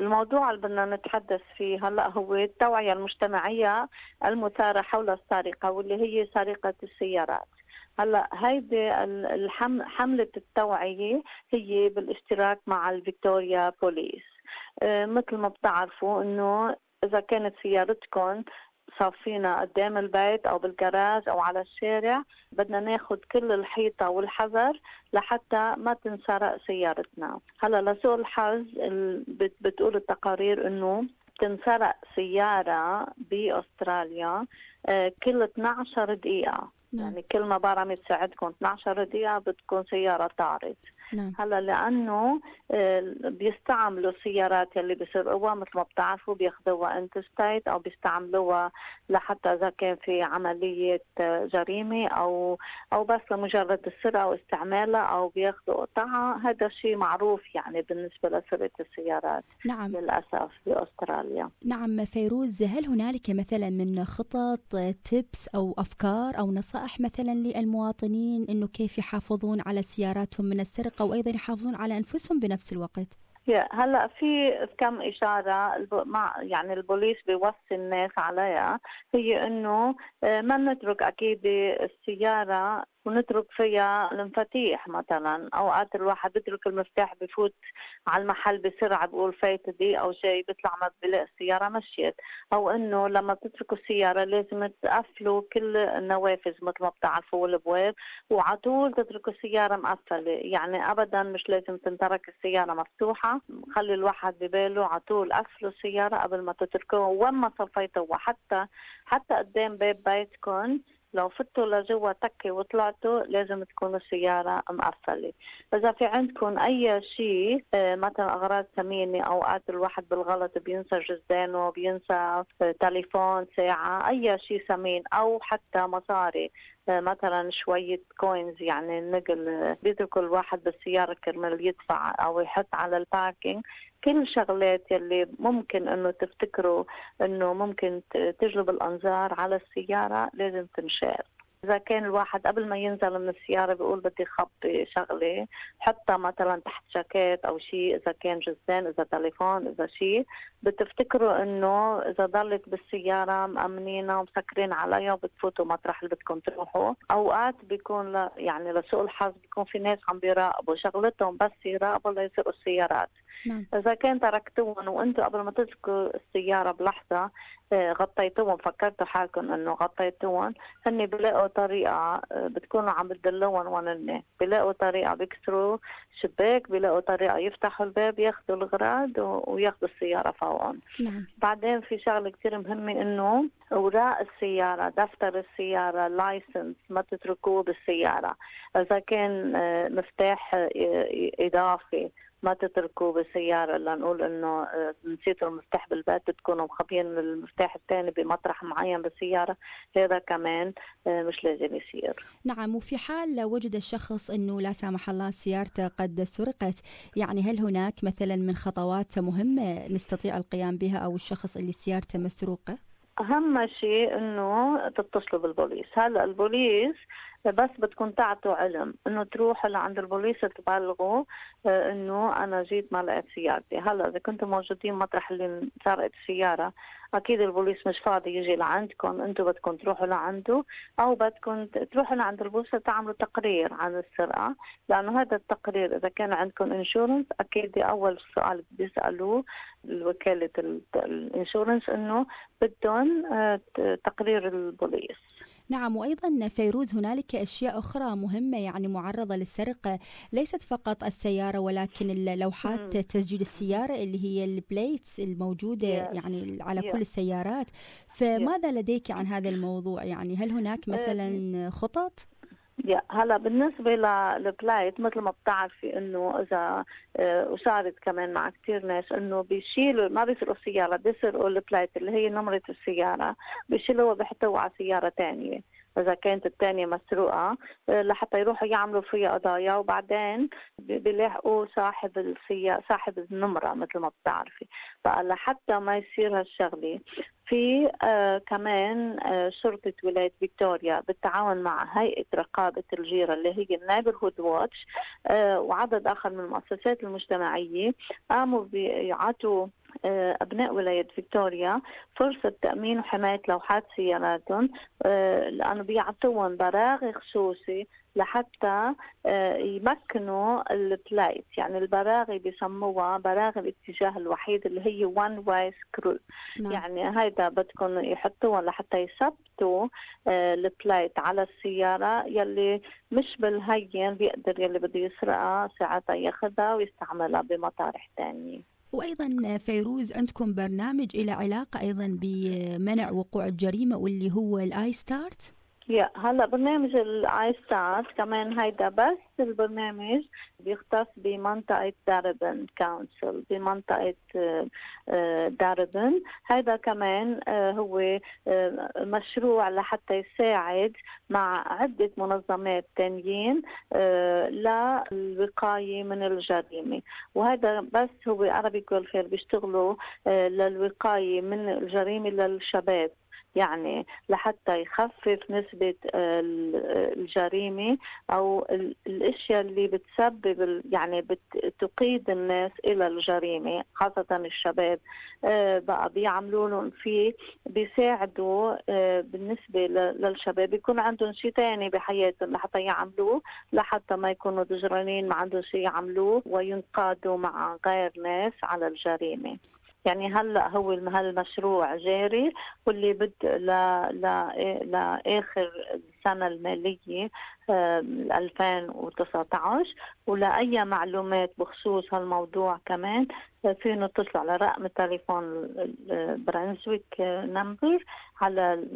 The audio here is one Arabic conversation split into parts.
الموضوع اللي بدنا نتحدث فيه هلا هو التوعية المجتمعية المثارة حول السرقة، واللي هي سرقة السيارات. هلا هيدي حملة التوعية هي بالاشتراك مع الفيكتوريا بوليس. مثل ما بتعرفوا انه اذا كانت سيارتكم صافينا قدام البيت او بالجراج او على الشارع، بدنا ناخد كل الحيطة والحذر لحتى ما تنسرق سيارتنا. هلا لسوء الحظ بتقول التقارير انه تنسرق سيارة بأستراليا كل 12 دقيقة. يعني كل ما برمت ساعتكم 12 دقيقة بتكون سيارة طارت. هلا لأنه بيستعملوا السيارات اللي بيسرقوها مثل ما بتعرفوا، بياخذوها انتستيت أو بيستعملوها لحتى إذا كان في عملية جريمة أو بس لمجرد السرقة واستعمالها، أو بياخذوا قطعها. هذا شيء معروف يعني بالنسبة لسرقة السيارات. نعم. للأسف بأستراليا. نعم فيروز، هل هنالك مثلا من خطط تيبس أو أفكار أو نصائح مثلا للمواطنين إنه كيف يحافظون على سياراتهم من السرقة وأيضا يحافظون على أنفسهم بنفس الوقت؟ هلا في كم إشارة يعني البوليس بيوصي الناس عليها، هي إنه ما نترك أكيد السيارة ونترك فيها المفاتيح. مثلا اوقات الواحد بيترك المفتاح بفوت على المحل بسرعه، بقول فايت دي او شيء، بيطلع ما بيلاقي السياره مشيت. او انه لما تتركوا السياره لازم تقفلوا كل النوافذ مثل ما بتعرفوا والابواب، وعلى طول تتركوا السياره مقفله. يعني ابدا مش لازم تنترك السياره مفتوحه، خلي الواحد بباله على طول قفلوا السياره قبل ما تتركوها وما صفيتوها. حتى قدام باب بيتكم لو فتوا لجوا تكي وطلعتوا لازم تكون السيارة مقفلة. إذا في عندكم أي شيء مثلا أغراض ثمينة، أوقات الواحد بالغلط بينسى جزدانه، بينسى تليفون، ساعة، أي شيء ثمين، أو حتى مصاري مثلا شوية كوينز يعني النقل، بيتركوا الواحد بالسيارة كرمال يدفع أو يحط على الباركينج. كل شغلات يلي ممكن انه تفتكروا انه ممكن تجلب الانظار على السيارة لازم تنشال. اذا كان الواحد قبل ما ينزل من السيارة بيقول بدي خبي شغلة، حطها مثلا تحت جاكيت او شيء، اذا كان جزدان، اذا تليفون، اذا شيء، بتفتكروا انه اذا ضلت بالسيارة مأمنينها ومسكرين عليها وبتفوتوا مطرح اللي بدكم تروحوا. اوقات بيكون يعني لسوء الحظ بيكون في ناس عم بيراقبوا، شغلتهم بس يراقبوا ليسرقوا السيارات. نعم. إذا كان تركتوهم وأنتوا قبل ما تتركوا السيارة بلحظة غطيتوهم، فكرتوا حالكم إنه غطيتوهم، هن بيلاقوا طريقة، بتكونوا عم بتدلوهم ونن، بيلاقوا طريقة بيكسروا شباك، بيلاقوا طريقة يفتحوا الباب، ياخذوا الأغراض وياخذوا السيارة فوقهم. نعم. بعدين في شغلة كتير مهمة إنه أوراق السيارة، دفتر السيارة، لايسنس، ما تتركوه بالسيارة. إذا كان مفتاح إضافي ما تتركوه بالسيارة، لنقول إنه نسيتوا المفتاح بالبيت تكونوا مخبيين المفتاح الثاني بمطرح معين بالسيارة، هذا كمان مش لازم يصير. نعم. وفي حال وجد الشخص أنه لا سامح الله سيارته قد سرقت، يعني هل هناك مثلا من خطوات مهمة نستطيع القيام بها أو الشخص اللي سيارته مسروقة؟ أهم شيء إنه تتصلوا بالبوليس. هلا البوليس بس بدكم تعطوا علم إنه تروحوا لعند البوليس تبلغوا إنه أنا جيت ما لقيت سيارتي. هلا إذا كنتم موجودين مطرح اللي سرقت السيارة، أكيد البوليس مش فاضي يجي لعندكم، أنتم بدكم تروحوا لعنده، أو بدكم تروحوا لعند البوليس تعملوا تقرير عن السرقة. لأنه هذا التقرير إذا كان عندكم انشورنس، أكيد أول سؤال بيسألوه الوكالة الانشورنس إنه بدهم تقرير البوليس. نعم. وأيضا فيروز، هنالك أشياء أخرى مهمة يعني معرضة للسرقة، ليست فقط السيارة ولكن اللوحات تسجيل السيارة اللي هي البليتس الموجودة يعني على كل السيارات. فماذا لديك عن هذا الموضوع؟ يعني هل هناك مثلا خطط؟ هلا بالنسبة للبلايت مثل ما بتعرفي انه اذا وصارت كمان مع كتير ناس انه بيشيلوا، ما بيسرقوا السيارة، بيسرقوا البلايت اللي هي نمرة السيارة، بيشيلوها وبيحطوها على سيارة تانية إذا كانت الثانية مسروقة، لحتى يروحوا يعملوا فيها قضايا، وبعدين بيلاحقوا صاحب النمرة مثل ما بتعرفي. فلحتى ما يصير هالشغلة، في كمان شرطة ولاية فيكتوريا بالتعاون مع هيئة رقابة الجيرة اللي هي النيبرهود واتش وعدد آخر من المؤسسات المجتمعية قاموا بيعطوا أبناء ولاية فيكتوريا فرصة تأمين وحماية لوحات سياراتهم، لأنه بيعطوهم براغي خصوصي لحتى يمكنوا البلايت. يعني البراغي بيسموها براغي الاتجاه الوحيد اللي هي one way screw. نعم. يعني هيدا بدكم يحطوها لحتى يثبتوا البلايت على السيارة، يلي مش بالهين بيقدر يلي بده يسرقها ساعتها ياخدها ويستعملها بمطارح تانية. وأيضا فيروز عندكم برنامج إلى علاقة أيضا بمنع وقوع الجريمة واللي هو الآي ستارت؟ هلا برنامج الاي ستارت كمان هيدا، بس البرنامج بيختص بمنطقة داربن كونسل، بمنطقة داربن. هيدا كمان هو مشروع لحتى يساعد مع عدة منظمات تانيين للوقاية من الجريمة. وهذا بس هو عربي ويلفير بيشتغلوا للوقاية من الجريمة للشباب، يعني لحتى يخفف نسبة الجريمة أو الأشياء اللي بتسبب يعني بتقيد الناس إلى الجريمة، خاصة الشباب. بقى بيعملوا لهم فيه، بيساعدوا بالنسبة للشباب يكون عندهم شيء تاني بحياتهم لحتى يعملوه، لحتى ما يكونوا دجرانين ما عندهم شيء يعملوه وينقادوا مع غير ناس على الجريمة. يعني هلا هو هالمشروع جاري واللي بدء لآخر السنة المالية 2019. ولأي معلومات بخصوص هالموضوع كمان فينا نتصلوا على رقم التليفون برنسويك نمبر على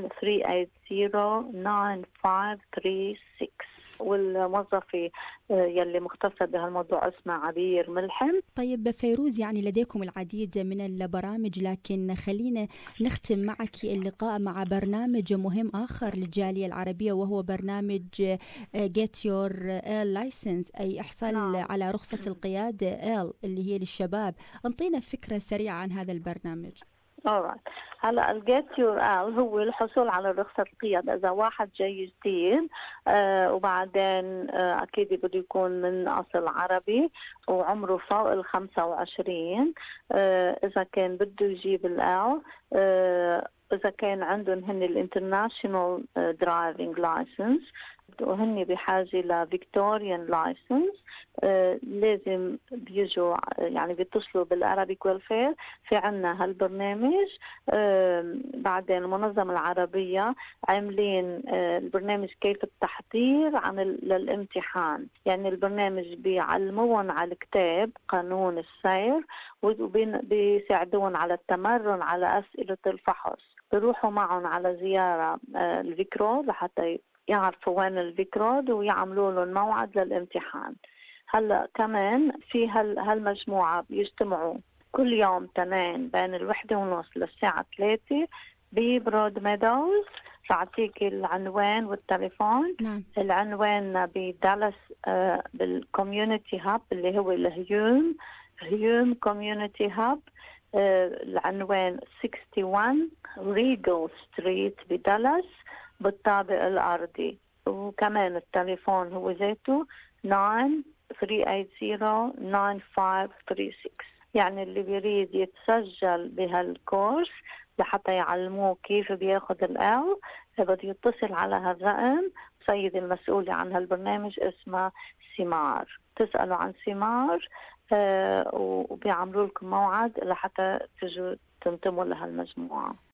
93809536. والموظفة يلي مختصة بهالموضوع اسمها عبير ملحم. طيب فيروز، يعني لديكم العديد من البرامج، لكن خلينا نختم معك اللقاء مع برنامج مهم آخر للجالية العربية، وهو برنامج Get Your L License، أي احصل على رخصة القيادة L اللي هي للشباب. انطينا فكرة سريعة عن هذا البرنامج. هلا الجيت يور ال هو الحصول على رخصة القيادة إذا واحد جاي جديد وبعدين أكيد بده يكون من أصل عربي وعمره فوق 25. إذا كان بده يجيب الال، إذا كان عندهم هن الانترناشونال درايفنج لايسنس وهن بحاجة لفيكتوريان لايسنس، لازم بيجوا يعني بيتصلوا بالأرابيك ويلفير. في عنا هالبرنامج. بعدين المنظمة العربية عاملين البرنامج كيف التحضير للامتحان. يعني البرنامج بيعلمون على الكتاب قانون السير وبيساعدون على التمرن على أسئلة الفحص. بيروحوا معهم على زيارة الفيكرو لحتى يعرفوا وين الفيكرود ويعملوا لهم موعد للامتحان. هلا كمان في هالمجموعة بيجتمعوا كل يوم تنين بين 1:30 للساعة 3 ببرود ميدوز. بعطيك العنوان والتليفون. نعم. العنوان بدالاس بالكوميونيتي هاب اللي هو الهيوم كوميونيتي هاب. العنوان 61 ريجل ستريت بدالاس بالطابق الأرضي. وكمان التليفون هو ذاته 93809536. يعني اللي بيريد يتسجل بهالكورس لحتى يعلموه كيف بياخد الآو بده يتصل على هالرقم. سيد المسؤولة عن هالبرنامج اسمها سمار، تسألوا عن سمار وبيعملوا لكم موعد لحتى تجوا تنتموا لهالمجموعة.